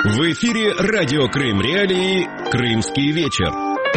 В эфире радио Крым Реалии «Крымский вечер».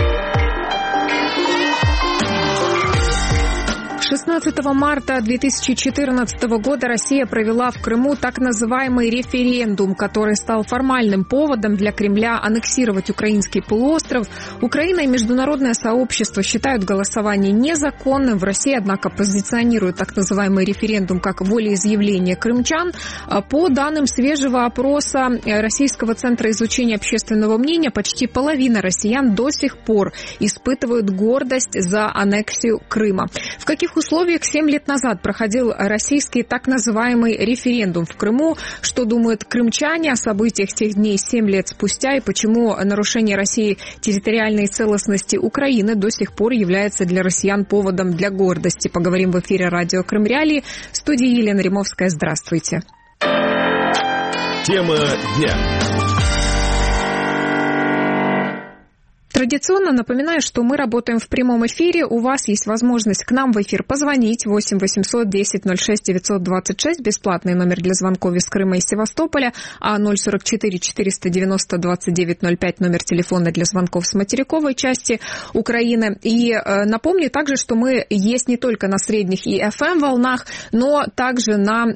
16 марта 2014 года Россия провела в Крыму так называемый референдум, который стал формальным поводом для Кремля аннексировать украинский полуостров. Украина и международное сообщество считают голосование незаконным. В России, однако, позиционируют так называемый референдум как волеизъявление крымчан. По данным свежего опроса Российского центра изучения общественного мнения, почти половина россиян до сих пор испытывают гордость за аннексию Крыма. В каких условиях 7 лет назад проходил российский так называемый референдум в Крыму? Что думают крымчане о событиях тех дней 7 лет спустя? И почему нарушение России территориальной целостности Украины до сих пор является для россиян поводом для гордости? Поговорим в эфире радио Крым Реалии. В студии Елена Римовская. Здравствуйте. Тема дня. Традиционно напоминаю, что мы работаем в прямом эфире. У вас есть возможность к нам в эфир позвонить. 8 800 10 06 926. Бесплатный номер для звонков из Крыма и Севастополя. А 044 490 29 05 номер телефона для звонков с материковой части Украины. И напомню также, что мы есть не только на средних и FM-волнах, но также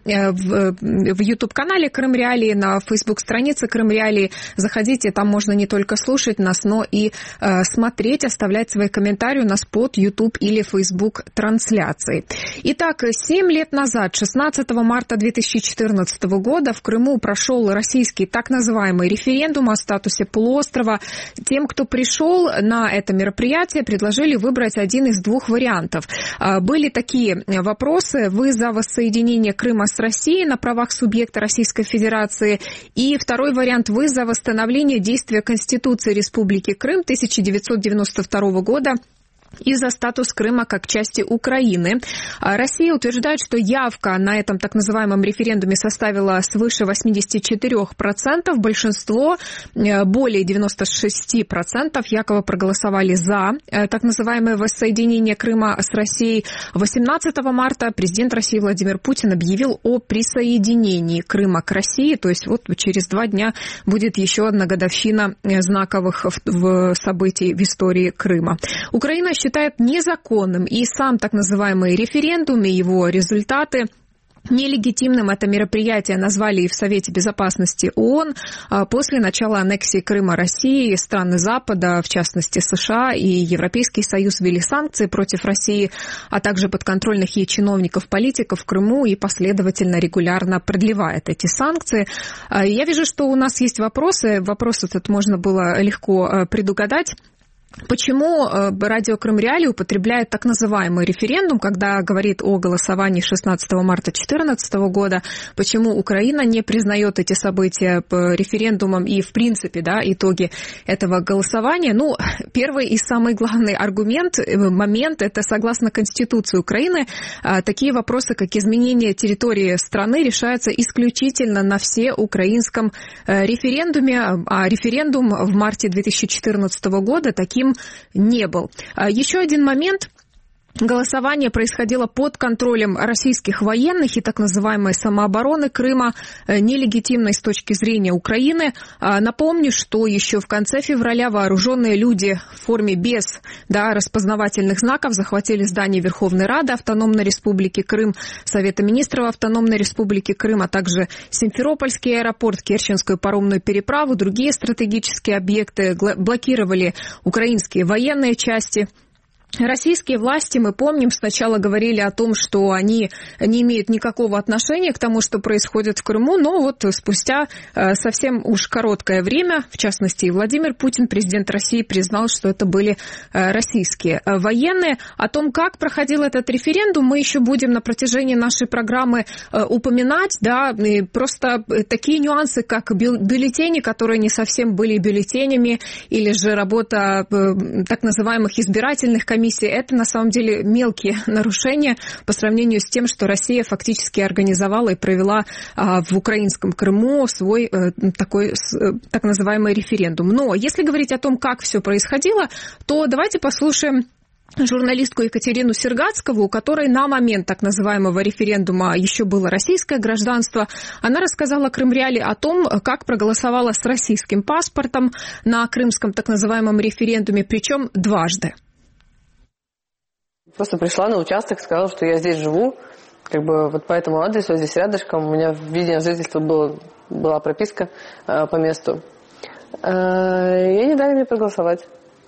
в YouTube-канале Крым Реалии, на Facebook-странице Крым Реалии. Заходите, там можно не только слушать нас, но и смотреть, оставлять свои комментарии у нас под YouTube или Facebook трансляции. Итак, 7 лет назад, 16 марта 2014 года, в Крыму прошел российский так называемый референдум о статусе полуострова. Тем, кто пришел на это мероприятие, предложили выбрать один из двух вариантов. Были такие вопросы: вы за воссоединение Крыма с Россией на правах субъекта Российской Федерации? И второй вариант: вы за восстановление действия Конституции Республики Крым 1992 года и за статус Крыма как части Украины. Россия утверждает, что явка на этом так называемом референдуме составила свыше 84%. Большинство, более 96%, якобы проголосовали за так называемое воссоединение Крыма с Россией. 18 марта президент России Владимир Путин объявил о присоединении Крыма к России. То есть вот через 2 дня будет еще одна годовщина знаковых событий в истории Крыма. Украина считает незаконным и сам так называемый референдум, и его результаты. Нелегитимным это мероприятие назвали и в Совете Безопасности ООН. После начала аннексии Крыма России страны Запада, в частности США и Европейский Союз, ввели санкции против России, а также подконтрольных ей чиновников, политиков в Крыму и последовательно, регулярно продлевает эти санкции. Я вижу, что у нас есть вопросы. Вопрос этот можно было легко предугадать. Почему радио Крым Реалии употребляет так называемый референдум, когда говорит о голосовании 16 марта 2014 года? Почему Украина не признает эти события референдумом и, в принципе, итоги этого голосования? Первый и самый главный момент, это согласно Конституции Украины, такие вопросы, как изменение территории страны, решаются исключительно на всеукраинском референдуме, а референдум в марте 2014 года таким не был. Еще один момент. Голосование происходило под контролем российских военных и так называемой самообороны Крыма, нелегитимной с точки зрения Украины. Напомню, что еще в конце февраля вооруженные люди в форме без распознавательных знаков захватили здание Верховной Рады Автономной Республики Крым, Совета Министров Автономной Республики Крым, а также Симферопольский аэропорт, Керченскую паромную переправу, другие стратегические объекты, блокировали украинские военные части. Российские власти, мы помним, сначала говорили о том, что они не имеют никакого отношения к тому, что происходит в Крыму, но вот спустя совсем уж короткое время, в частности, и Владимир Путин, президент России, признал, что это были российские военные. О том, как проходил этот референдум, мы еще будем на протяжении нашей программы упоминать, и просто такие нюансы, как бюллетени, которые не совсем были бюллетенями, или же работа так называемых избирательных комиссий, это на самом деле мелкие нарушения по сравнению с тем, что Россия фактически организовала и провела в украинском Крыму свой такой так называемый референдум. Но если говорить о том, как все происходило, то давайте послушаем журналистку Екатерину Сергацкову, у которой на момент так называемого референдума еще было российское гражданство. Она рассказала Крымреалии о том, как проголосовала с российским паспортом на крымском так называемом референдуме, причем дважды. Просто пришла на участок, сказала, что я здесь живу, как бы вот по этому адресу, здесь рядышком. У меня в виде жительства была прописка по месту. И не дали мне проголосовать.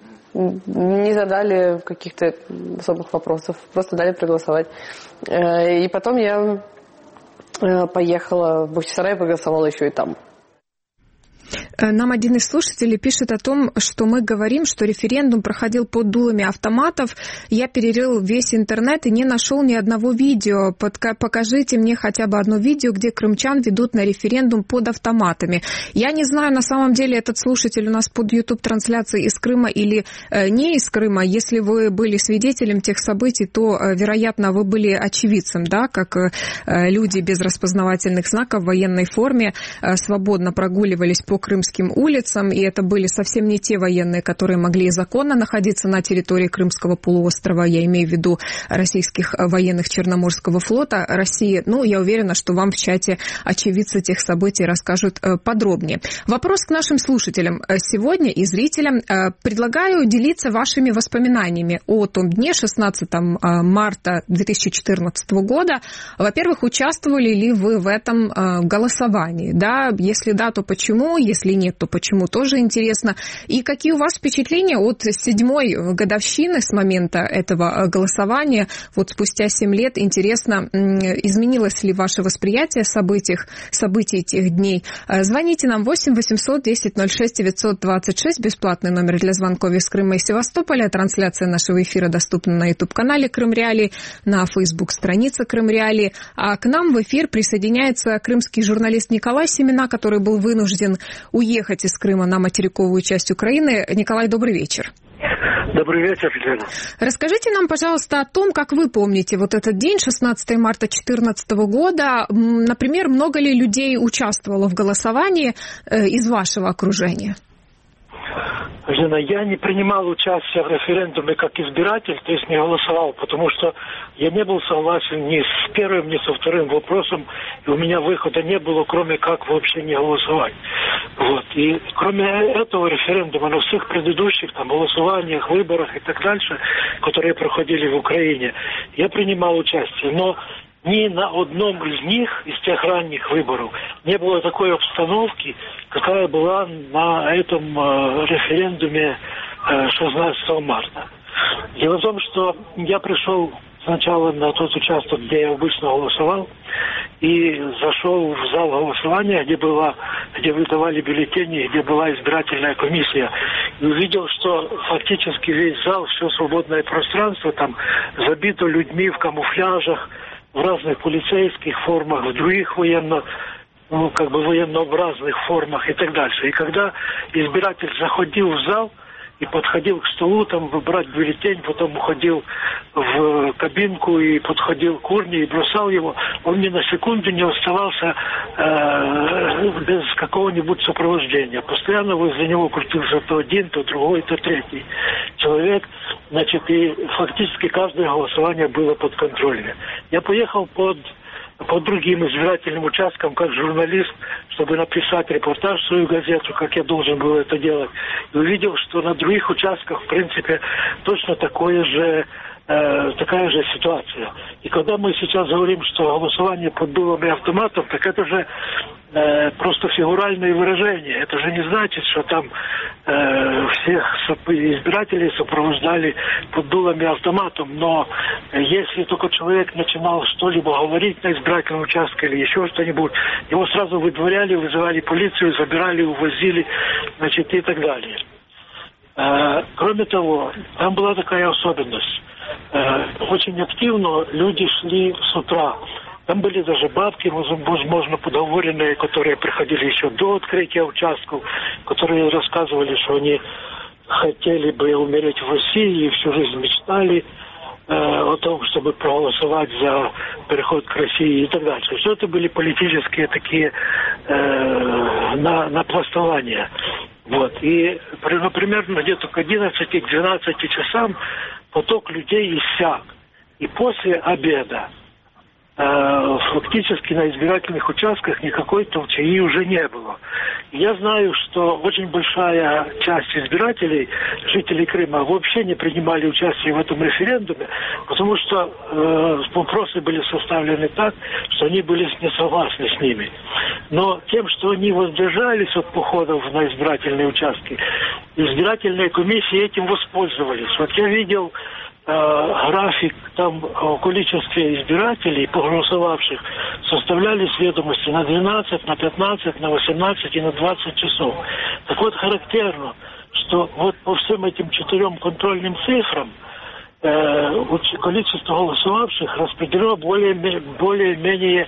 Не задали каких-то особых вопросов, просто дали проголосовать. И потом я поехала в Бахчисарай и проголосовала еще и там. Нам один из слушателей пишет о том, что мы говорим, что референдум проходил под дулами автоматов. Я перерыл весь интернет и не нашел ни одного видео. Покажите мне хотя бы одно видео, где крымчан ведут на референдум под автоматами. Я не знаю, на самом деле этот слушатель у нас под YouTube-трансляцией из Крыма или не из Крыма. Если вы были свидетелем тех событий, то, вероятно, вы были очевидцем, да, как люди без распознавательных знаков в военной форме свободно прогуливались по крымским улицам, и это были совсем не те военные, которые могли законно находиться на территории Крымского полуострова, я имею в виду российских военных Черноморского флота России. Ну, я уверена, что вам в чате очевидцы тех событий расскажут подробнее. Вопрос к нашим слушателям сегодня и зрителям. Предлагаю делиться вашими воспоминаниями о том дне, 16 марта 2014 года. Во-первых, участвовали ли вы в этом голосовании? Да? Если да, то почему? Если нет, то почему, тоже интересно. И какие у вас впечатления от 7-й годовщины с момента этого голосования? Вот спустя 7 лет, интересно, изменилось ли ваше восприятие событий тех дней? Звоните нам 8 800 10 06 926, бесплатный номер для звонков из Крыма и Севастополя. Трансляция нашего эфира доступна на YouTube-канале Крымреалии, на Facebook-странице Крымреалии. А к нам в эфир присоединяется крымский журналист Николай Семена, который был вынужден уехать из Крыма на материковую часть Украины. Николай, добрый вечер. Добрый вечер, Елена. Расскажите нам, пожалуйста, о том, как вы помните вот этот день, 16 марта 2014 года. Например, много ли людей участвовало в голосовании из вашего окружения? Елена, я не принимал участие в референдуме как избиратель, то есть не голосовал, потому что я не был согласен ни с первым, ни со вторым вопросом, и у меня выхода не было, кроме как вообще не голосовать. Вот. И кроме этого референдума, на всех предыдущих там голосованиях, выборах и так дальше, которые проходили в Украине, я принимал участие, но ни на одном из них, из тех ранних выборов, не было такой обстановки, какая была на этом референдуме 16 марта. Дело в том, что я пришел сначала на тот участок, где я обычно голосовал, и зашел в зал голосования, где выдавали бюллетени, где была избирательная комиссия, и увидел, что фактически весь зал, все свободное пространство там забито людьми в камуфляжах, в разных полицейских формах, в других военнообразных формах и так дальше. И когда избиратель заходил в зал и подходил к столу, там выбрать бюллетень, потом уходил в кабинку и подходил к урне и бросал его, он ни на секунду не оставался без какого-нибудь сопровождения. Постоянно возле него крутился то один, то другой, то третий человек. Значит, и фактически каждое голосование было под контролем. Я поехал по другим избирательным участкам, как журналист, чтобы написать репортаж в свою газету, как я должен был это делать. И увидел, что на других участках, в принципе, точно такая же ситуация. И когда мы сейчас говорим, что голосование под дулами автоматов, так это же просто фигуральное выражение. Это же не значит, что там всех избирателей сопровождали под дулами автоматов. Но если только человек начинал что-либо говорить на избирательном участке или еще что-нибудь, его сразу выдворяли, вызывали полицию, забирали, увозили, значит, и так далее. Кроме того, там была такая особенность. Очень активно люди шли с утра. Там были даже бабки, возможно, подговоренные, которые приходили еще до открытия участков, которые рассказывали, что они хотели бы умереть в России и всю жизнь мечтали о том, чтобы проголосовать за переход к России и так дальше. Все это были политические такие напластования. Вот. И, например, где-то к 11-12 часам поток людей иссяк. И после обеда фактически на избирательных участках никакой толчаи уже не было. Я знаю, что очень большая часть избирателей, жителей Крыма, вообще не принимали участие в этом референдуме, потому что вопросы были составлены так, что они были не согласны с ними. Но тем, что они воздержались от походов на избирательные участки, избирательные комиссии этим воспользовались. Вот я видел график, там о количестве избирателей, проголосовавших, составлялись ведомости на 12, на 15, на 18 и на 20 часов. Так вот, характерно, что вот по всем этим 4 контрольным цифрам количество голосовавших распределено более-менее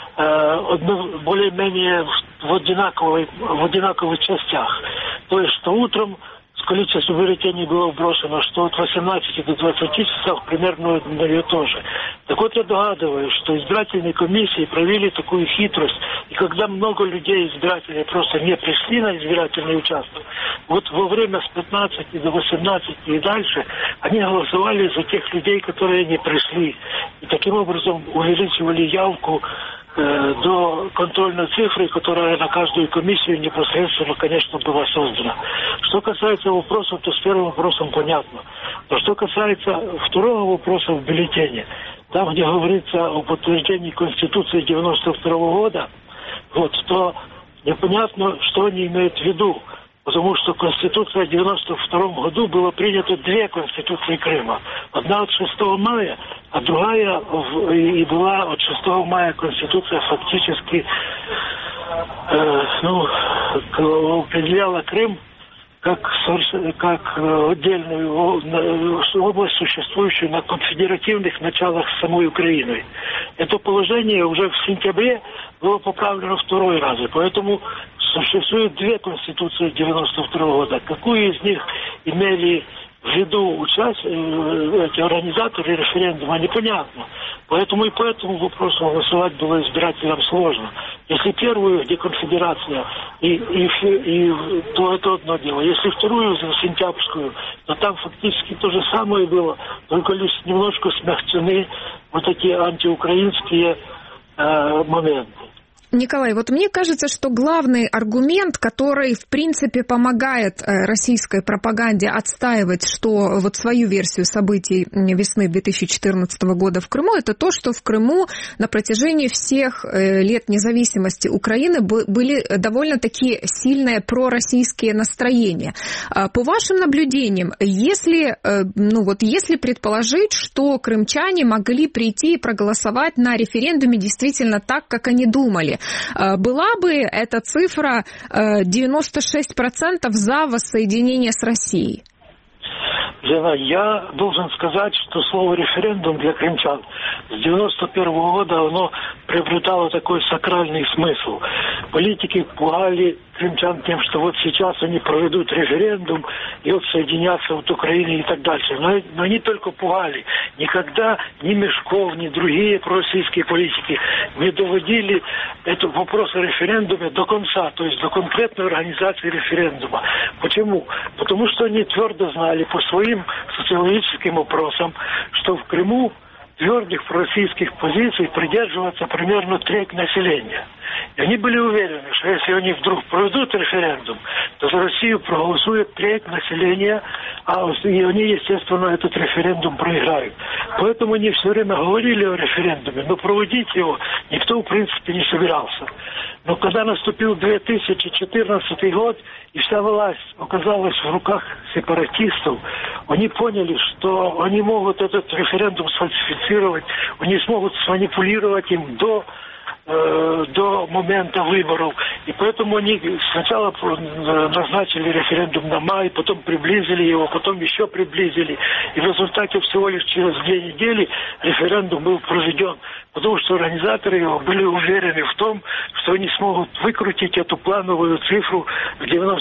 в одинаковых частях. То есть, что утром количество бюллетеней было вброшено, что от 18 до 20 часов примерно одно тоже. Так вот, я догадываюсь, что избирательные комиссии провели такую хитрость, и когда много людей, избирателей, просто не пришли на избирательный участок, вот во время с 15 до 18 и дальше, они голосовали за тех людей, которые не пришли. И таким образом увеличивали явку до контрольной цифры, которая на каждую комиссию непосредственно, конечно, была создана. Что касается вопросов, то с первым вопросом понятно. Но что касается второго вопроса в бюллетене, там, где говорится о подтверждении Конституции 92 года, вот, то непонятно, что они имеют в виду. Потому что Конституция в 1992 году было принято 2 Конституции Крыма. Одна от 6 мая, а другая и была от 6 мая Конституция фактически определяла Крым как отдельную область, существующую на конфедеративных началах с самой Украиной. Это положение уже в сентябре было поправлено 2 раз. Поэтому существует 2 Конституции 92 года. Какую из них имели в виду эти организаторы референдума, непонятно. Поэтому и по этому вопросу голосовать было избирателям сложно. Если первую, где конфедерация, то это одно дело. Если вторую, сентябрьскую, то там фактически то же самое было, только лишь немножко смягчены вот эти антиукраинские моменты. Николай, вот мне кажется, что главный аргумент, который, в принципе, помогает российской пропаганде отстаивать, что вот свою версию событий весны 2014 года в Крыму, это то, что в Крыму на протяжении всех лет независимости Украины были довольно-таки сильные пророссийские настроения. По вашим наблюдениям, если предположить, что крымчане могли прийти и проголосовать на референдуме действительно так, как они думали, была бы эта цифра 96% за воссоединение с Россией? Лена, я должен сказать, что слово «референдум» для крымчан с 91 года оно приобретало такой сакральный смысл. Политики пугали крымчан тем, что вот сейчас они проведут референдум и отсоединятся от Украины и так дальше. Но они только пугали. Никогда ни Мешков, ни другие пророссийские политики не доводили этот вопрос о референдуме до конца, то есть до конкретной организации референдума. Почему? Потому что они твердо знали по своим социологическим опросам, что в Крыму твердых пророссийских позиций придерживается примерно треть населения. И они были уверены, что если они вдруг проведут референдум, то за Россию проголосует треть населения, и они, естественно, этот референдум проиграют. Поэтому они все время говорили о референдуме, но проводить его никто, в принципе, не собирался. Но когда наступил 2014 год, и вся власть оказалась в руках сепаратистов, они поняли, что они могут этот референдум сфальсифицировать, они смогут сманипулировать им до момента выборов. И поэтому они сначала назначили референдум на май, потом приблизили его, потом еще приблизили. И в результате всего лишь через 2 недели референдум был проведен. Потому что организаторы его были уверены в том, что они смогут выкрутить эту плановую цифру в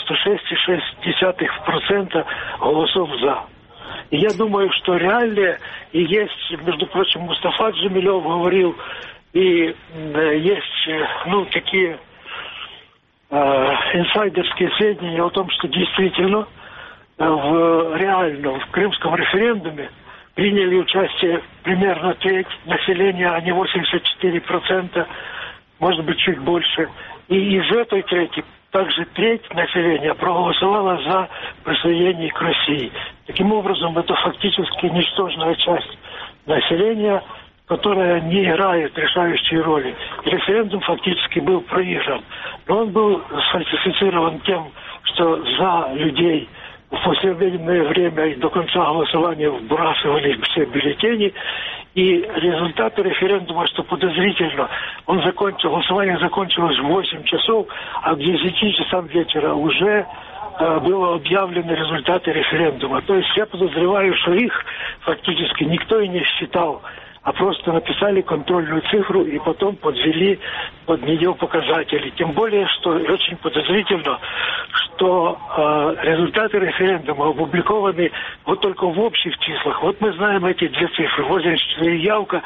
96,6% голосов «за». И я думаю, что реально и есть, между прочим, Мустафа Джемилев говорил, и есть, такие инсайдерские сведения о том, что действительно в крымском референдуме приняли участие примерно треть населения, а не 84%, может быть, чуть больше. И из этой трети также треть населения проголосовала за присоединение к России. Таким образом, это фактически ничтожная часть населения, которая не играет решающей роли. Референдум фактически был проигран. Но он был сфальсифицирован тем, что за людей в послевоенное время и до конца голосования вбрасывали все бюллетени. И результаты референдума, что подозрительно, голосование закончилось в 8 часов, а к 10 часам вечера уже было объявлены результаты референдума. То есть я подозреваю, что их фактически никто и не считал, а просто написали контрольную цифру и потом подвели под нее показатели. Тем более, что очень подозрительно, что результаты референдума опубликованы вот только в общих числах. Вот мы знаем эти две цифры. 84 явка,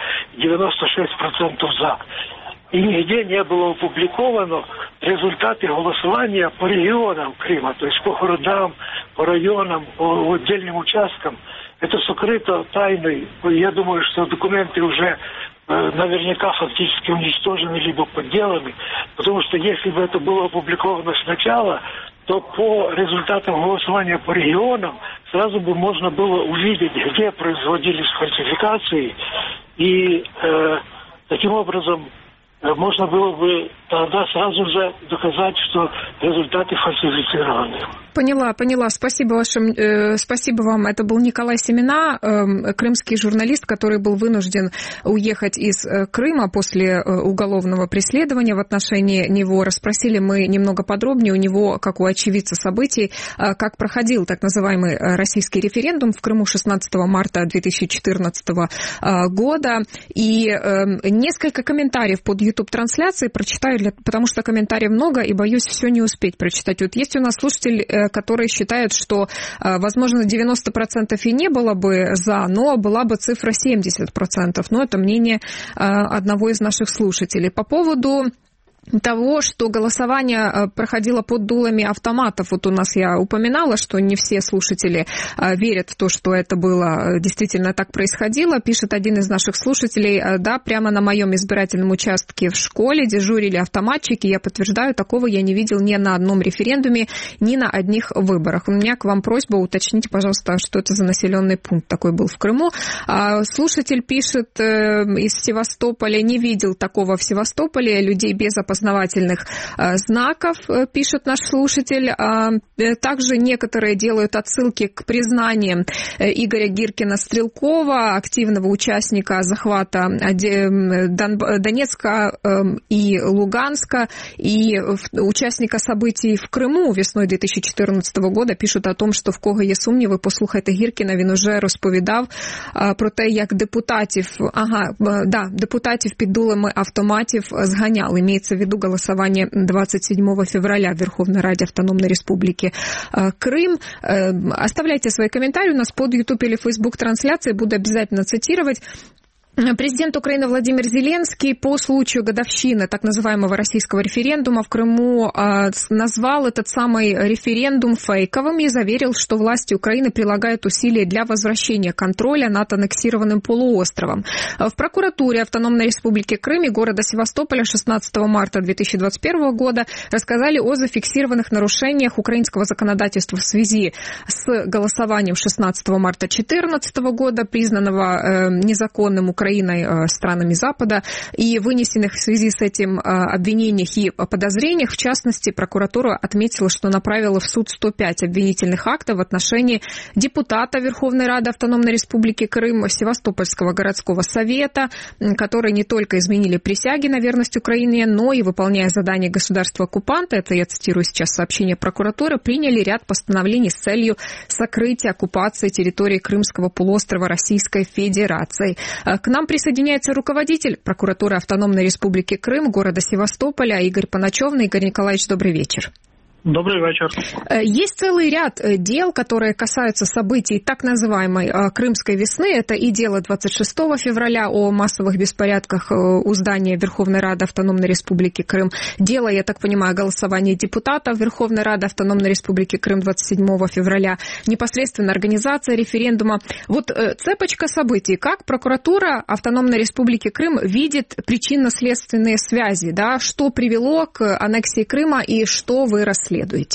96% за. И нигде не было опубликовано результаты голосования по регионам Крыма, то есть по городам, по районам, по отдельным участкам. Это сокрыто тайной. Я думаю, что документы уже наверняка фактически уничтожены либо подделаны, потому что если бы это было опубликовано сначала, то по результатам голосования по регионам сразу бы можно было увидеть, где производились фальсификации, и таким образом можно было бы тогда сразу же доказать, что результаты фальсифицированы. Поняла. Спасибо вам. Это был Николай Семена, крымский журналист, который был вынужден уехать из Крыма после уголовного преследования в отношении него. Расспросили мы немного подробнее у него, как у очевидца событий, как проходил так называемый российский референдум в Крыму 16 марта 2014 года. И несколько комментариев под YouTube-трансляцией прочитаю, потому что комментариев много, и боюсь все не успеть прочитать. Вот есть у нас слушатель, который считает, что, возможно, 90% и не было бы за, но была бы цифра 70%. Но это мнение одного из наших слушателей. По поводу того, что голосование проходило под дулами автоматов. Вот у нас я упоминала, что не все слушатели верят в то, что это было, действительно так происходило. Пишет один из наших слушателей: да, прямо на моем избирательном участке в школе дежурили автоматчики. Я подтверждаю, такого я не видел ни на одном референдуме, ни на одних выборах. У меня к вам просьба, уточните, пожалуйста, что это за населенный пункт такой был в Крыму. Слушатель пишет из Севастополя: не видел такого в Севастополе, людей без опознавательных знаков, пишет наш слушатель. Также некоторые делают отсылки к признаниям Игоря Гиркина-Стрелкова, активного участника захвата Донецка и Луганска, и учасника событий в Криму весною 2014 года. Пишуть о том, що в кого є сумніви, послухайте Гіркіна, він уже розповідав про те, як депутатів під дулами автоматів зганяли. Имеется в виду голосование 27 февраля в Верховной Раде Автономной Республики Крым. Оставляйте свои комментарии у нас под YouTube или Facebook трансляции, буду обязательно цитировать. Президент Украины Владимир Зеленский по случаю годовщины так называемого российского референдума в Крыму назвал этот самый референдум фейковым и заверил, что власти Украины прилагают усилия для возвращения контроля над аннексированным полуостровом. В прокуратуре Автономной Республики Крым и города Севастополя 16 марта 2021 года рассказали о зафиксированных нарушениях украинского законодательства в связи с голосованием 16 марта 2014 года, признанного незаконным Украиной странами Запада, и вынесенных в связи с этим обвинениях и подозрениях. В частности, прокуратура отметила, что направила в суд 105 обвинительных актов в отношении депутата Верховной Рады Автономной Республики Крым, Севастопольского городского совета, которые не только изменили присяги на верность Украине, но и, выполняя задания государства-оккупанта, это я цитирую сейчас сообщение прокуратуры, приняли ряд постановлений с целью сокрытия оккупации территории Крымского полуострова Российской Федерации. К нам присоединяется руководитель прокуратуры Автономной Республики Крым, города Севастополя, Игорь Паначевный. Игорь Николаевич, добрый вечер. Добрый вечер. Есть целый ряд дел, которые касаются событий так называемой Крымской весны. Это и дело 26 февраля о массовых беспорядках у здания Верховной Рады Автономной Республики Крым. Дело, я так понимаю, голосования депутатов Верховной Рады Автономной Республики Крым 27 февраля. Непосредственно организация референдума. Вот цепочка событий. Как прокуратура Автономной Республики Крым видит причинно-следственные связи? Да? Что привело к аннексии Крыма и что вы расследуете?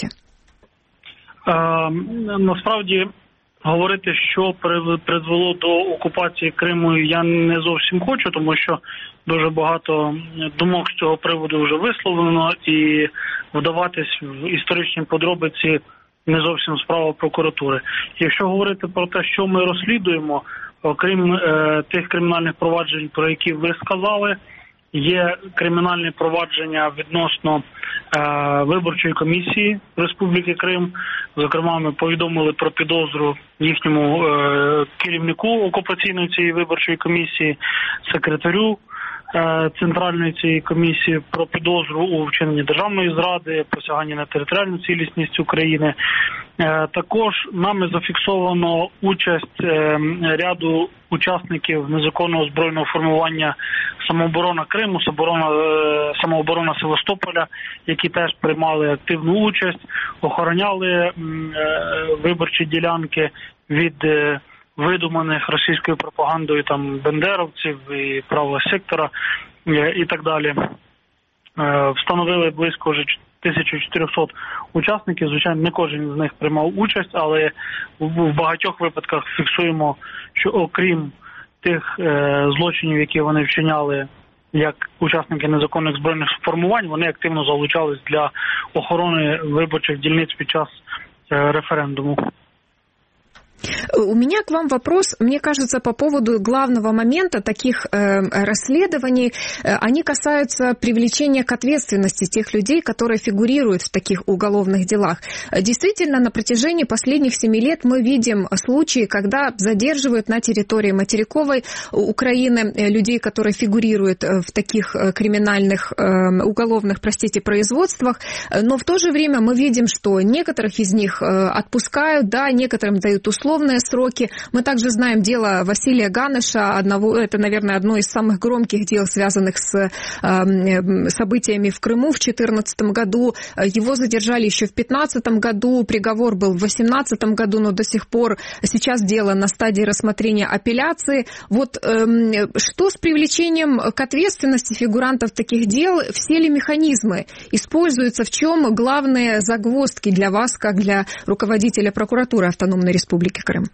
Насправді, говорити, що призвело до окупації Криму, я не зовсім хочу, тому що дуже багато думок з цього приводу вже висловлено, і вдаватись в історичні подробиці не зовсім справа прокуратури. Якщо говорити про те, що ми розслідуємо, окрім тих кримінальних проваджень, про які ви сказали, є кримінальне провадження відносно виборчої комісії Республіки Крим. Зокрема, ми повідомили про підозру їхньому керівнику окупаційної цієї виборчої комісії, секретарю Центральної цієї комісії, про підозру у вчиненні державної зради, посягання на територіальну цілісність України. Також нами зафіксовано участь ряду учасників незаконного збройного формування «Самооборона Криму», «Самооборона Севастополя», які теж приймали активну участь, охороняли виборчі ділянки від видуманих російською пропагандою там бендеровців і правого сектора і так далі. Встановили близько вже 1400 учасників. Звичайно, не кожен з них приймав участь, але в багатьох випадках фіксуємо, що окрім тих злочинів, які вони вчиняли як учасники незаконних збройних формувань, вони активно залучались для охорони виборчих дільниць під час референдуму. У меня к вам вопрос, мне кажется, по поводу главного момента таких расследований. Они касаются привлечения к ответственности тех людей, которые фигурируют в таких уголовных делах. Действительно, на протяжении последних 7 лет мы видим случаи, когда задерживают на территории материковой Украины людей, которые фигурируют в таких криминальных, уголовных, производствах. Но в то же время мы видим, что некоторых из них отпускают, да, некоторым дают условия, сроки. Мы также знаем дело Василия Ганыша, это, наверное, одно из самых громких дел, связанных с событиями в Крыму в 2014 году. Его задержали еще в 2015 году, приговор был в 2018 году, но до сих пор сейчас дело на стадии рассмотрения апелляции. Вот что с привлечением к ответственности фигурантов таких дел? Все ли механизмы используются? В чем главные загвоздки для вас, как для руководителя прокуратуры Автономной Республики Крим?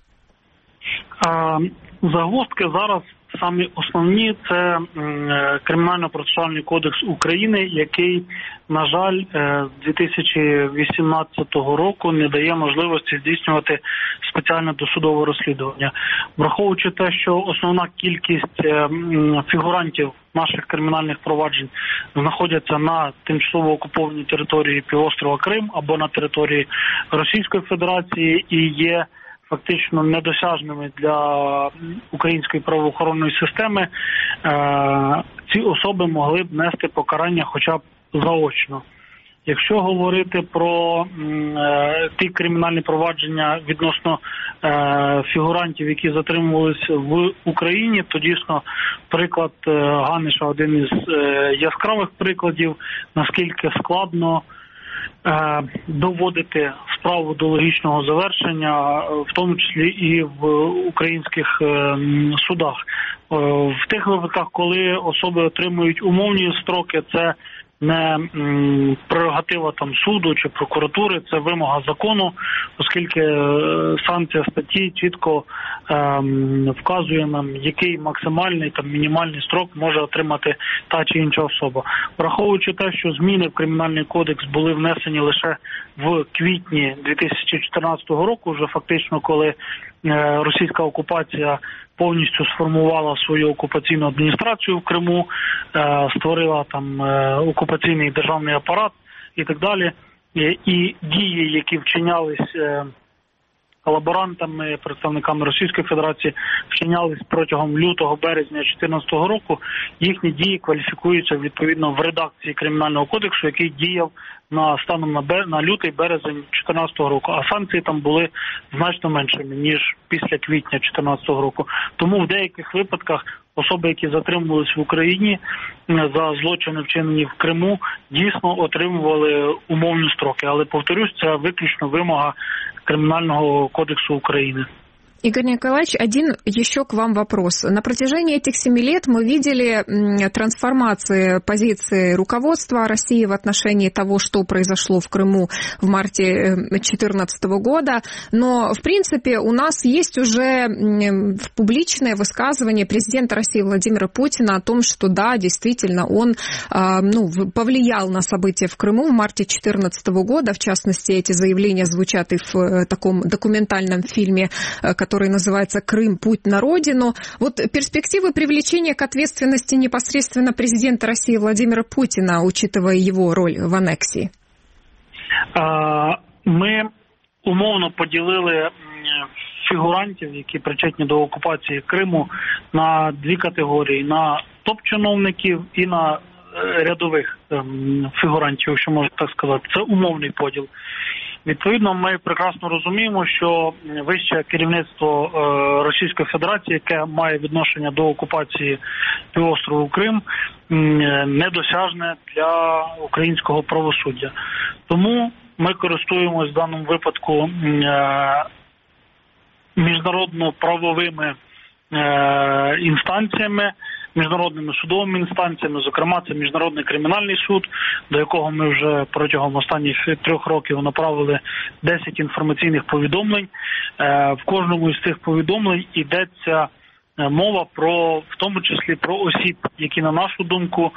Загвоздки зараз самі основні – це Кримінально-процесуальний кодекс України, який, на жаль, з 2018 року не дає можливості здійснювати спеціальне досудове розслідування. Враховуючи те, що основна кількість фігурантів наших кримінальних проваджень знаходяться на тимчасово окупованій території півострова Крим або на території Російської Федерації і є фактично недосяжними для української правоохоронної системи, ці особи могли б нести покарання хоча б заочно. Якщо говорити про ті кримінальні провадження відносно фігурантів, які затримувалися в Україні, то дійсно приклад Ганиша один із яскравих прикладів, наскільки складно доводити справу до логічного завершення, в тому числі і в українських судах. В тих випадках, коли особи отримують умовні строки, це не прерогатива там суду чи прокуратури, це вимога закону, оскільки санкція статті чітко вказує нам, який максимальний там мінімальний строк може отримати та чи інша особа. Враховуючи те, що зміни в Кримінальний кодекс були внесені лише в квітні 2014 року, вже фактично коли російська окупація повністю сформувала свою окупаційну адміністрацію в Криму, створила там окупаційний державний апарат і так далі. І дії, які вчинялись колаборантами, представниками Російської Федерації вчинялись протягом лютого-березня 2014 року, їхні дії кваліфікуються відповідно в редакції Кримінального кодексу, який діяв станом на лютий-березень 2014 року. А санкції там були значно меншими, ніж після квітня 2014 року. Тому в деяких випадках особи, які затримувались в Україні за злочини, вчинені в Криму, дійсно отримували умовні строки. Але, повторюсь, це виключно вимога Криминального кодекса Украины. Игорь Николаевич, один еще к вам вопрос. На протяжении этих 7 лет мы видели трансформации позиции руководства России в отношении того, что произошло в Крыму в марте 2014 года. Но, в принципе, у нас есть уже публичное высказывание президента России Владимира Путина о том, что да, действительно, он повлиял на события в Крыму в марте 2014 года. В частности, эти заявления звучат и в таком документальном фильме, который называется «Крым. Путь на родину». Вот перспективы привлечения к ответственности непосредственно президента России Владимира Путина, учитывая его роль в аннексии? Ми умовно поділили фігурантів, які причетні до окупації Криму, на дві категорії: на топ-чиновників і на рядових фігурантів, якщо можна так сказати. Це умовний поділ. Відповідно, ми прекрасно розуміємо, що вище керівництво Російської Федерації, яке має відношення до окупації півострову Крим, недосяжне для українського правосуддя. Тому ми користуємось в даному випадку міжнародно-правовими інстанціями, міжнародними судовими інстанціями, зокрема, це Міжнародний кримінальний суд, до якого ми вже протягом останніх 3 років направили 10 інформаційних повідомлень. В кожному із цих повідомлень йдеться мова про, в тому числі, про осіб, які, на нашу думку,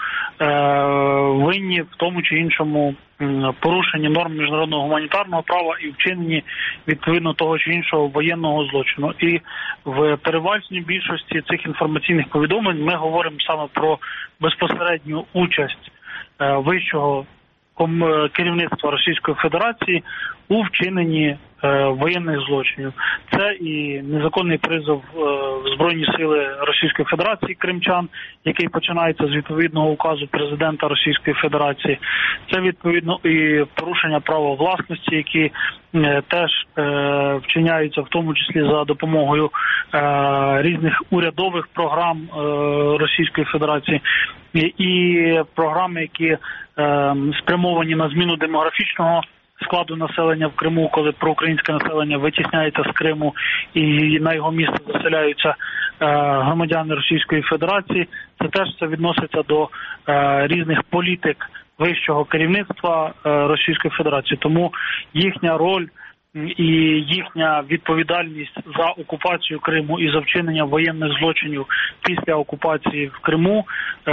винні в тому чи іншому порушенні норм міжнародного гуманітарного права і вчиненні відповідно того чи іншого воєнного злочину. І в переважній більшості цих інформаційних повідомлень ми говоримо саме про безпосередню участь вищого керівництва Російської Федерації у вчиненні воєнних злочинів. Це і незаконний призов в Збройні сили Російської Федерації кримчан, який починається з відповідного указу президента Російської Федерації. Це відповідно і порушення права власності, які теж вчиняються в тому числі за допомогою різних урядових програм Російської Федерації і програми, які спрямовані на зміну демографічного складу населення в Криму, коли проукраїнське населення витісняється з Криму і на його місце заселяються громадяни Російської Федерації. Це теж відноситься до різних політик вищого керівництва Російської Федерації. Тому їхня роль і їхня відповідальність за окупацію Криму і за вчинення воєнних злочинів після окупації в Криму,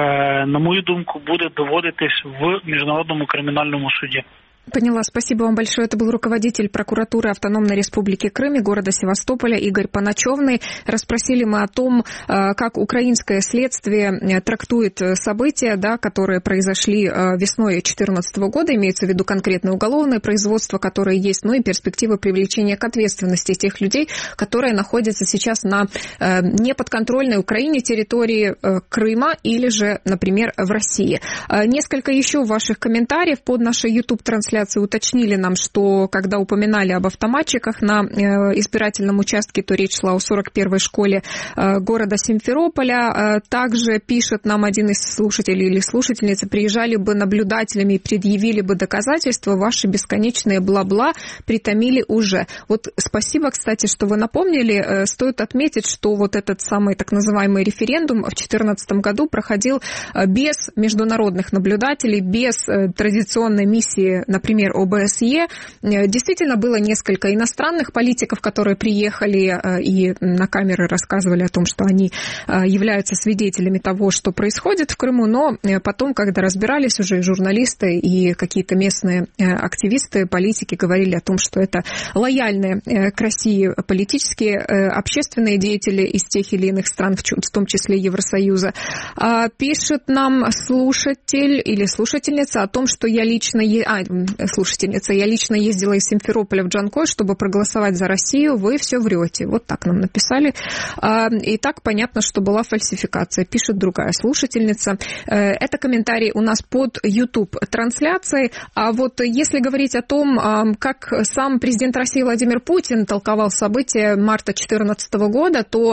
на мою думку, буде доводитись в Міжнародному кримінальному суді. Поняла. Спасибо вам большое. Это был руководитель прокуратуры Автономной Республики Крым и города Севастополя Игорь Поначевный. Расспросили мы о том, как украинское следствие трактует события, которые произошли весной 2014 года, имеется в виду конкретное уголовное производство, которое есть, и перспективы привлечения к ответственности тех людей, которые находятся сейчас на неподконтрольной Украине территории Крыма или же, например, в России. Несколько еще ваших комментариев под нашей YouTube-трансляцией уточнили нам, что когда упоминали об автоматчиках на избирательном участке, то речь шла о 41-й школе города Симферополя. Также пишет нам один из слушателей или слушательницы: приезжали бы наблюдателями и предъявили бы доказательства, ваши бесконечные бла-бла притомили уже. Вот спасибо, кстати, что вы напомнили. Стоит отметить, что вот этот самый так называемый референдум в 2014 году проходил без международных наблюдателей, без традиционной миссии, например, ОБСЕ. Действительно, было несколько иностранных политиков, которые приехали и на камеры рассказывали о том, что они являются свидетелями того, что происходит в Крыму, но потом, когда разбирались уже и журналисты, и какие-то местные активисты, политики говорили о том, что это лояльные к России политические, общественные деятели из тех или иных стран, в том числе Евросоюза. Пишет нам слушатель или слушательница о том, что я лично... слушательница. Я лично ездила из Симферополя в Джанкой, чтобы проголосовать за Россию. Вы все врете. Вот так нам написали. И так понятно, что была фальсификация, пишет другая слушательница. Это комментарий у нас под YouTube-трансляцией. А вот если говорить о том, как сам президент России Владимир Путин толковал события марта 2014 года, то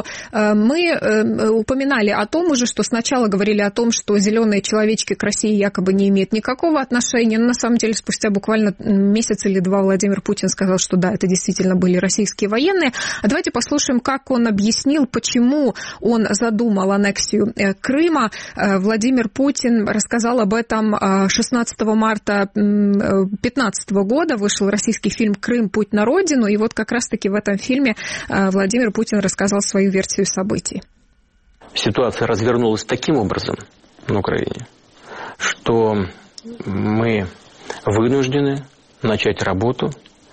мы упоминали о том уже, что сначала говорили о том, что зеленые человечки к России якобы не имеют никакого отношения. Но на самом деле спустя буквально месяц или два Владимир Путин сказал, что да, это действительно были российские военные. А давайте послушаем, как он объяснил, почему он задумал аннексию Крыма. Владимир Путин рассказал об этом 16 марта 2015 года. Вышел российский фильм «Крым. Путь на родину». И вот как раз-таки в этом фильме Владимир Путин рассказал свою версию событий. Ситуация развернулась таким образом на Украине, что мы вынуждены начать работу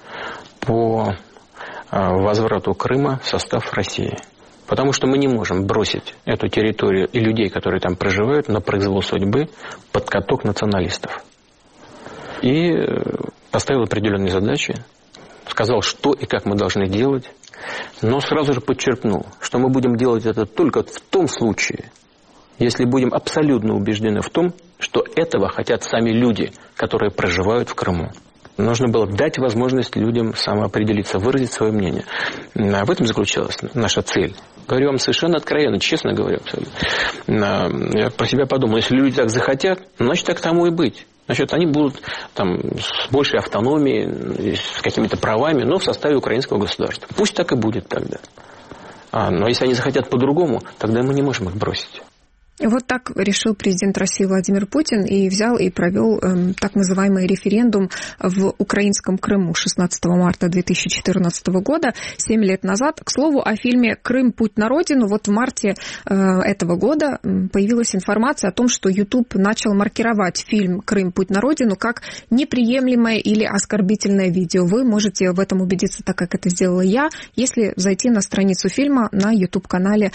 по возврату Крыма в состав России. Потому что мы не можем бросить эту территорию и людей, которые там проживают, на произвол судьбы под каток националистов. И поставил определенные задачи, сказал, что и как мы должны делать, но сразу же подчеркнул, что мы будем делать это только в том случае, если будем абсолютно убеждены в том, что этого хотят сами люди, которые проживают в Крыму. Нужно было дать возможность людям самоопределиться, выразить свое мнение. В этом заключалась наша цель. Говорю вам совершенно откровенно, честно говорю абсолютно. Я про себя подумал, если люди так захотят, значит, так тому и быть. Значит, они будут там с большей автономией, с какими-то правами, но в составе украинского государства. Пусть так и будет тогда. Но если они захотят по-другому, тогда мы не можем их бросить. Вот так решил президент России Владимир Путин и взял и провел так называемый референдум в украинском Крыму 16 марта 2014 года, 7 лет назад. К слову, о фильме «Крым. Путь на родину». Вот в марте этого года появилась информация о том, что YouTube начал маркировать фильм «Крым. Путь на родину» как неприемлемое или оскорбительное видео. Вы можете в этом убедиться, так как это сделала я, если зайти на страницу фильма на YouTube-канале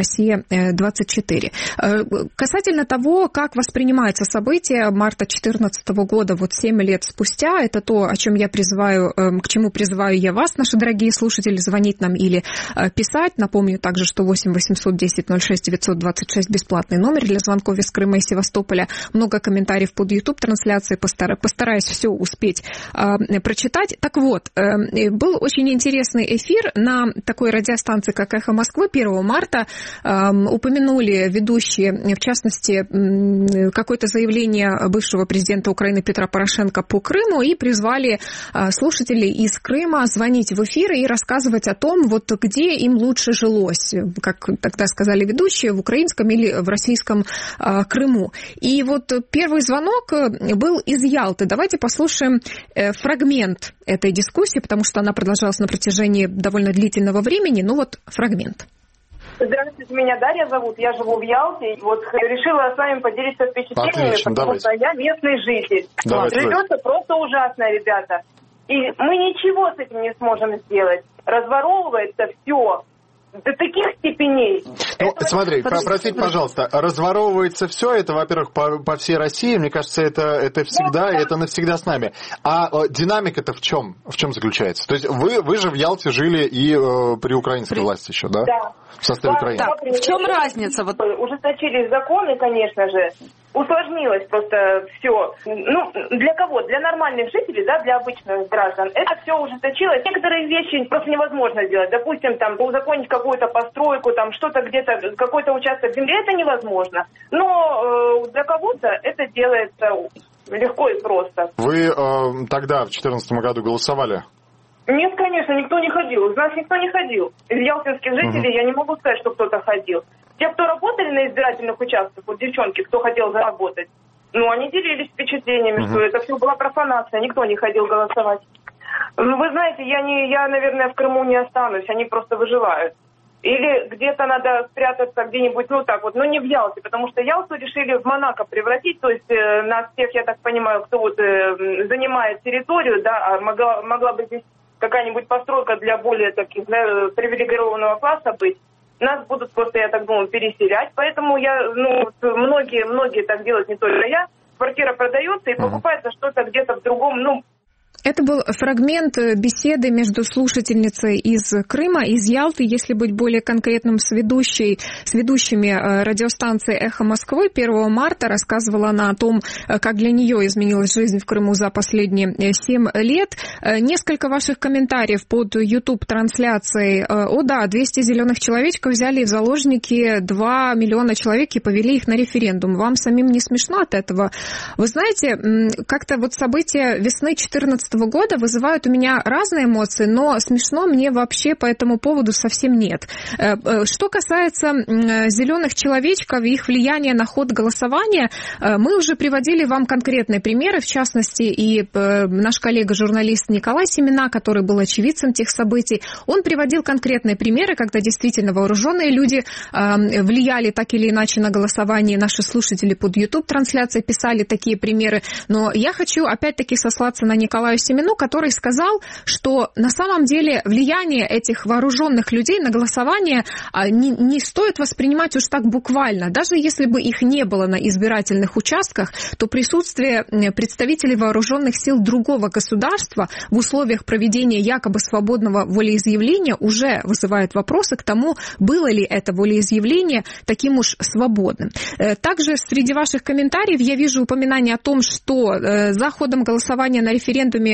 «Россия-24». Касательно того, как воспринимается событие марта 2014 года, вот 7 лет спустя, это то, о чем я призываю, к чему призываю я вас, наши дорогие слушатели, звонить нам или писать. Напомню также, что 8 810 06 926 бесплатный номер для звонков из Крыма и Севастополя. Много комментариев под YouTube-трансляцией, постараюсь все успеть прочитать. Так вот, был очень интересный эфир на такой радиостанции, как «Эхо Москвы» 1 марта. Упомянули ведущие, в частности, какое-то заявление бывшего президента Украины Петра Порошенко по Крыму и призвали слушателей из Крыма звонить в эфир и рассказывать о том, вот где им лучше жилось, как тогда сказали ведущие, в украинском или в российском Крыму. И вот первый звонок был из Ялты. Давайте послушаем фрагмент этой дискуссии, потому что она продолжалась на протяжении довольно длительного времени. Ну вот фрагмент. Здравствуйте, меня Дарья зовут, я живу в Ялте. Вот решила с вами поделиться впечатлениями, потому что я местный житель. Живется просто ужасно, ребята. И мы ничего с этим не сможем сделать. Разворовывается все до таких степеней. Ну, смотри, простите, пожалуйста, разворовывается все, это, во-первых, по всей России, мне кажется, это всегда, и это навсегда с нами. А динамика-то в чем? В чем заключается? То есть вы же в Ялте жили и при украинской власти еще, да? Да. В составе Украины. Так, в чем разница? Вот ужесточились законы, конечно же. Усложнилось просто все. Ну, для кого? Для нормальных жителей, да, для обычных граждан. Это все ужесточилось. Некоторые вещи просто невозможно сделать. Допустим, там, узаконить какую-то постройку, там, что-то где-то, какой-то участок земли, это невозможно. Но для кого-то это делается легко и просто. Вы тогда, в 2014 году, голосовали? Нет, конечно, никто не ходил. Из нас никто не ходил. Из ялтинских жителей я не могу сказать, что кто-то ходил. Те, кто работали на избирательных участках, вот девчонки, кто хотел заработать, ну, они делились впечатлениями, что это все была профанация, никто не ходил голосовать. Вы знаете, я, наверное, в Крыму не останусь, они просто выживают. Или где-то надо спрятаться где-нибудь, ну так вот, но не в Ялте, потому что Ялту решили в Монако превратить, то есть нас всех, я так понимаю, кто вот занимает территорию, да, могла бы здесь какая-нибудь постройка для более таких, да, привилегированного класса быть. Нас будут просто, я так думаю, переселять. Поэтому многие так делают, не только я. квартира продается и покупается что-то где-то в другом, Это был фрагмент беседы между слушательницей из Крыма, из Ялты, если быть более конкретным, с ведущими радиостанции «Эхо Москвы». 1 марта рассказывала она о том, как для нее изменилась жизнь в Крыму за последние 7 лет. Несколько ваших комментариев под YouTube-трансляцией. 200 зеленых человечков взяли в заложники 2 миллиона человек и повели их на референдум. Вам самим не смешно от этого? Вы знаете, как-то вот события весны 2014 года вызывают у меня разные эмоции, но смешно мне вообще по этому поводу совсем нет. Что касается зеленых человечков и их влияния на ход голосования, мы уже приводили вам конкретные примеры, в частности, и наш коллега-журналист Николай Семена, который был очевидцем тех событий, он приводил конкретные примеры, когда действительно вооруженные люди влияли так или иначе на голосование. Наши слушатели под YouTube-трансляцией писали такие примеры, но я хочу опять-таки сослаться на Николая Семену, который сказал, что на самом деле влияние этих вооруженных людей на голосование не стоит воспринимать уж так буквально. Даже если бы их не было на избирательных участках, то присутствие представителей вооруженных сил другого государства в условиях проведения якобы свободного волеизъявления уже вызывает вопросы к тому, было ли это волеизъявление таким уж свободным. Также среди ваших комментариев я вижу упоминание о том, что за ходом голосования на референдуме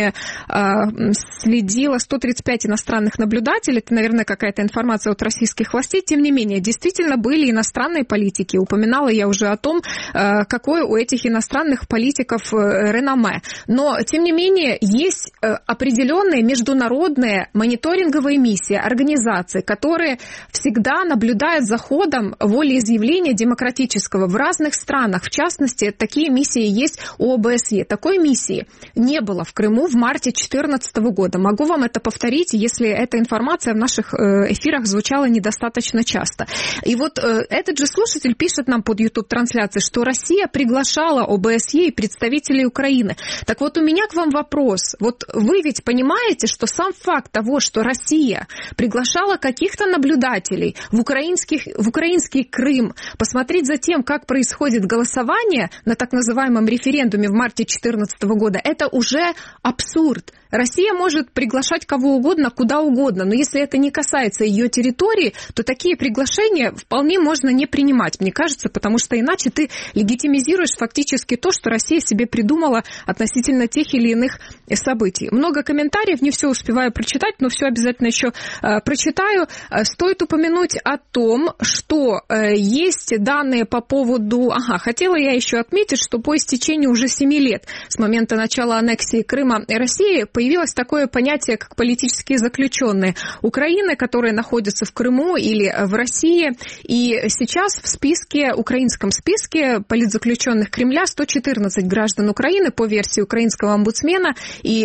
следило 135 иностранных наблюдателей. Это, наверное, какая-то информация от российских властей. Тем не менее, действительно были иностранные политики. Упоминала я уже о том, какое у этих иностранных политиков реноме. Но, тем не менее, есть определенные международные мониторинговые миссии, организации, которые всегда наблюдают за ходом волеизъявления демократического в разных странах. В частности, такие миссии есть у ОБСЕ. Такой миссии не было в Крыму в марте 2014 года. Могу вам это повторить, если эта информация в наших эфирах звучала недостаточно часто. И вот этот же слушатель пишет нам под YouTube-трансляцией, что Россия приглашала ОБСЕ и представителей Украины. Так вот, у меня к вам вопрос. Вот вы ведь понимаете, что сам факт того, что Россия приглашала каких-то наблюдателей в украинский Крым посмотреть за тем, как происходит голосование на так называемом референдуме в марте 2014 года, это уже абсурд. Россия может приглашать кого угодно, куда угодно, но если это не касается ее территории, то такие приглашения вполне можно не принимать, мне кажется, потому что иначе ты легитимизируешь фактически то, что Россия себе придумала относительно тех или иных событий. Много комментариев, не все успеваю прочитать, но все обязательно еще прочитаю. Стоит упомянуть о том, что есть данные по поводу... хотела я еще отметить, что по истечении уже 7 лет с момента начала аннексии Крыма России появилось такое понятие, как политические заключенные Украины, которые находятся в Крыму или в России. И сейчас в списке, украинском списке политзаключенных Кремля 114 граждан Украины по версии украинского омбудсмена, и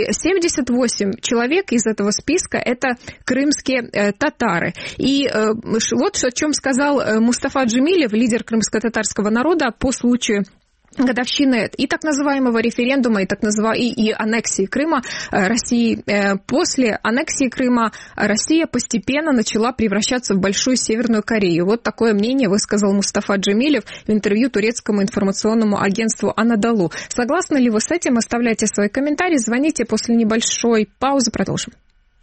78 человек из этого списка – это крымские татары. И вот о чем сказал Мустафа Джемилев, лидер крымско-татарского народа, по случаю годовщины и так называемого референдума, и аннексии Крыма России. После аннексии Крыма Россия постепенно начала превращаться в большую Северную Корею. Вот такое мнение высказал Мустафа Джемилев в интервью турецкому информационному агентству «Анадолу». Согласны ли вы с этим? Оставляйте свои комментарии, звоните после небольшой паузы, продолжим.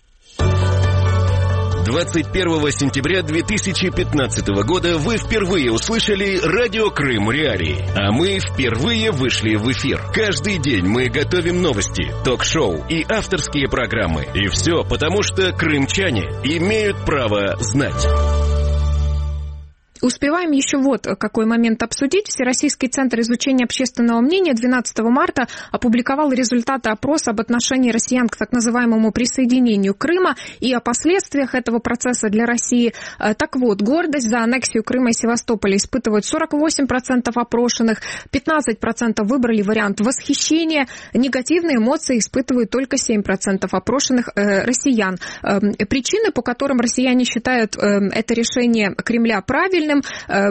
21 сентября 2015 года вы впервые услышали «Радио Крым Реалии», а мы впервые вышли в эфир. Каждый день мы готовим новости, ток-шоу и авторские программы. И все потому, что крымчане имеют право знать. Успеваем еще вот какой момент обсудить. Всероссийский центр изучения общественного мнения 12 марта опубликовал результаты опроса об отношении россиян к так называемому присоединению Крыма и о последствиях этого процесса для России. Так вот, гордость за аннексию Крыма и Севастополя испытывают 48% опрошенных, 15% выбрали вариант восхищения, негативные эмоции испытывают только 7% опрошенных россиян. Причины, по которым россияне считают это решение Кремля правильным, актуальным.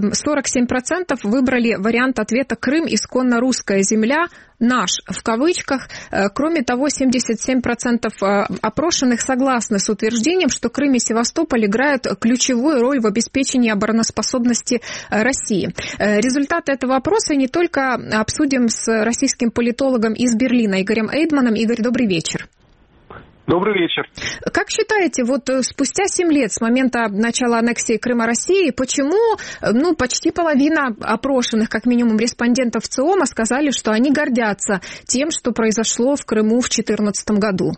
47% выбрали вариант ответа «Крым исконно русская земля». «Наш» в кавычках. Кроме того, 77% опрошенных согласны с утверждением, что Крым и Севастополь играют ключевую роль в обеспечении обороноспособности России. Результаты этого опроса не только обсудим с российским политологом из Берлина Игорем Эйдманом. Игорь, добрый вечер. Добрый вечер. Как считаете, вот спустя 7 лет с момента начала аннексии Крыма России, почему почти половина опрошенных, как минимум, респондентов ЦИОМа сказали, что они гордятся тем, что произошло в Крыму в 2014 году?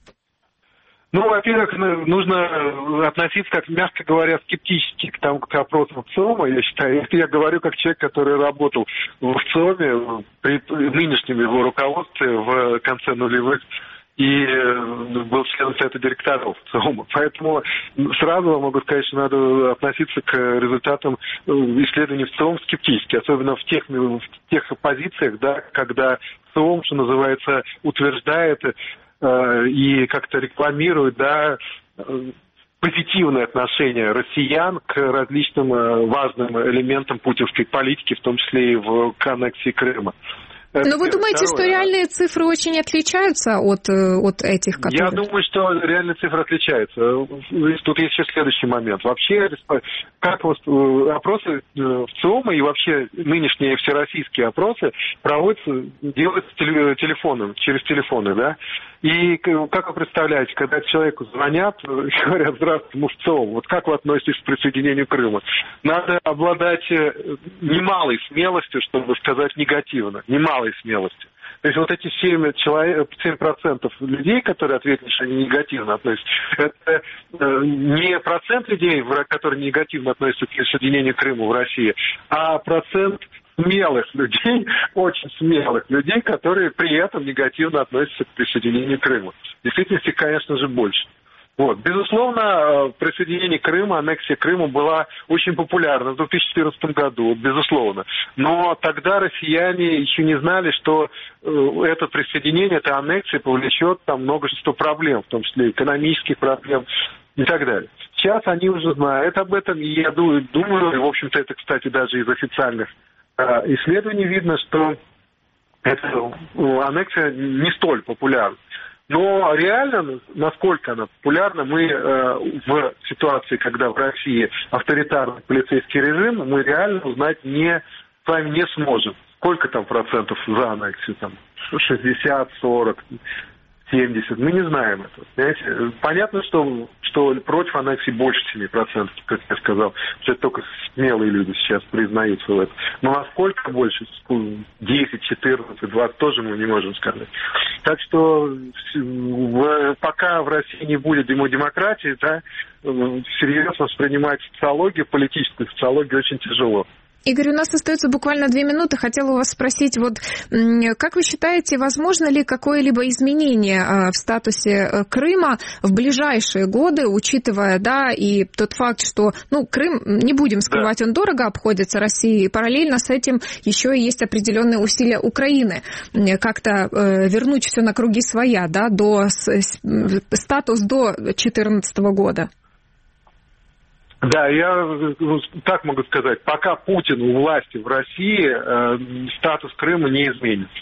Во-первых, нужно относиться, как мягко говоря, скептически к опросам ЦИОМа, я считаю. Я говорю как человек, который работал в ЦИОМе при нынешнем его руководстве в конце нулевых и был членом совета директоров ЦИОМа. Поэтому сразу могу сказать, что надо относиться к результатам исследований в ЦИОМ скептически, особенно в тех позициях, да, когда ЦИОМ, что называется, утверждает и как-то рекламирует, да, позитивное отношение россиян к различным важным элементам путинской политики, в том числе и к аннексии Крыма. Но вы думаете, что реальные цифры очень отличаются от этих, которые... Я думаю, что реальные цифры отличаются. Тут есть еще следующий момент. Вообще, как опросы в ЦИОМа и вообще нынешние всероссийские опросы делаются через телефоны, да? И как вы представляете, когда человеку звонят и говорят: «Здравствуйте, мы в ЦИОМ, вот как вы относитесь к присоединению Крыма?» Надо обладать немалой смелостью, чтобы сказать негативно, немалой смелостью. То есть вот эти 7% людей, которые ответили, что они негативно относятся, это не процент людей, которые негативно относятся к присоединению Крыма в России, а процент смелых людей, очень смелых людей, которые при этом негативно относятся к присоединению Крыма. В действительности, конечно же, больше. Безусловно, присоединение Крыма, аннексия Крыма была очень популярна в 2014 году, безусловно. Но тогда россияне еще не знали, что это присоединение, эта аннексия повлечет там множество проблем, в том числе экономических проблем и так далее. Сейчас они уже знают об этом, и я думаю, в общем-то, это, кстати, даже из официальных исследований видно, что эта аннексия не столь популярна. Но реально, насколько она популярна, мы в ситуации, когда в России авторитарный полицейский режим, мы реально узнать с вами не сможем. Сколько там процентов за аннексию? Там 60, 40, 70. Мы не знаем этого. Понимаете? Понятно, что против аннексии больше 7%, как я сказал. Это только смелые люди сейчас признаются в этом. Но насколько больше? 10, 14, 20 тоже мы не можем сказать. Так что пока в России не будет демократии, да, серьезно воспринимать социологию, политическую социологию очень тяжело. Игорь, у нас остается буквально 2 минуты. Хотела у вас спросить, как вы считаете, возможно ли какое-либо изменение в статусе Крыма в ближайшие годы, учитывая, да, и тот факт, что, Крым, не будем скрывать, он дорого обходится России, и параллельно с этим еще и есть определенные усилия Украины как-то вернуть все на круги своя, да, статус до 2014 года? Да, я так могу сказать, пока Путин у власти в России, статус Крыма не изменится.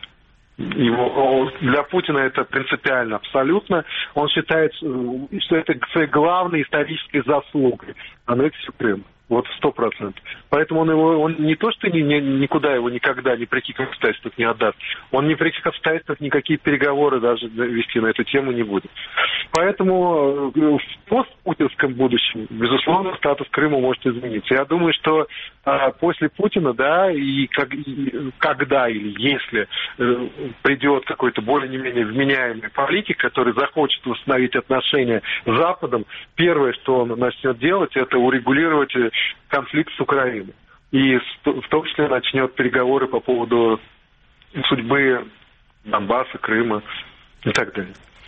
Для Путина это принципиально абсолютно. Он считает, что это своей главной исторической заслугой аннексию Крыма. 100%. Поэтому он не то, что никуда его никогда ни при каких обстоятельствах не отдаст, он ни при каких обстоятельствах никакие переговоры даже вести на эту тему не будет. Поэтому в постпутинском будущем, безусловно, статус Крыма может измениться. Я думаю, что после Путина, да, и когда или если придет какой-то более-менее вменяемый политик, который захочет восстановить отношения с Западом, первое, что он начнет делать, это урегулировать конфликт с Украиной. И в том числе начнет переговоры по поводу судьбы Донбасса, Крыма и так далее.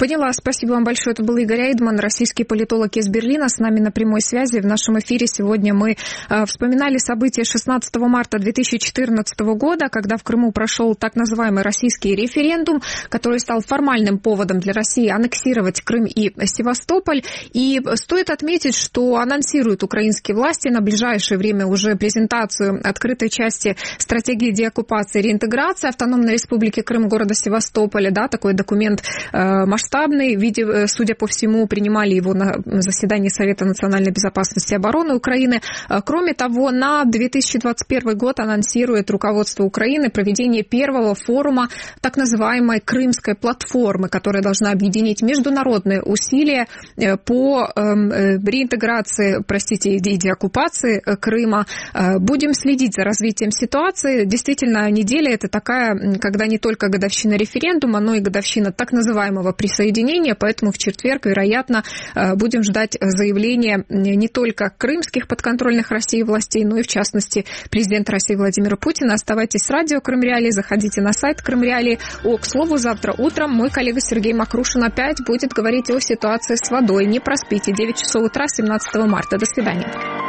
Поняла, спасибо вам большое. Это был Игорь Эйдман, российский политолог из Берлина, с нами на прямой связи. В нашем эфире сегодня мы вспоминали события 16 марта 2014 года, когда в Крыму прошел так называемый российский референдум, который стал формальным поводом для России аннексировать Крым и Севастополь. И стоит отметить, что анонсируют украинские власти на ближайшее время уже презентацию открытой части стратегии деоккупации и реинтеграции Автономной Республики Крым, города Севастополя. Да, такой документ масштабный. Судя по всему, принимали его на заседании Совета национальной безопасности и обороны Украины. Кроме того, на 2021 год анонсирует руководство Украины проведение первого форума так называемой Крымской платформы, которая должна объединить международные усилия по реинтеграции, и деоккупации Крыма. Будем следить за развитием ситуации. Действительно, неделя это такая, когда не только годовщина референдума, но и годовщина так называемого присоединения, поэтому в четверг, вероятно, будем ждать заявления не только крымских подконтрольных России властей, но и, в частности, президента России Владимира Путина. Оставайтесь с радио Крым Реалии, заходите на сайт Крым Реалии. К слову, завтра утром мой коллега Сергей Макрушин опять будет говорить о ситуации с водой. Не проспите, 9 часов утра, 17 марта. До свидания.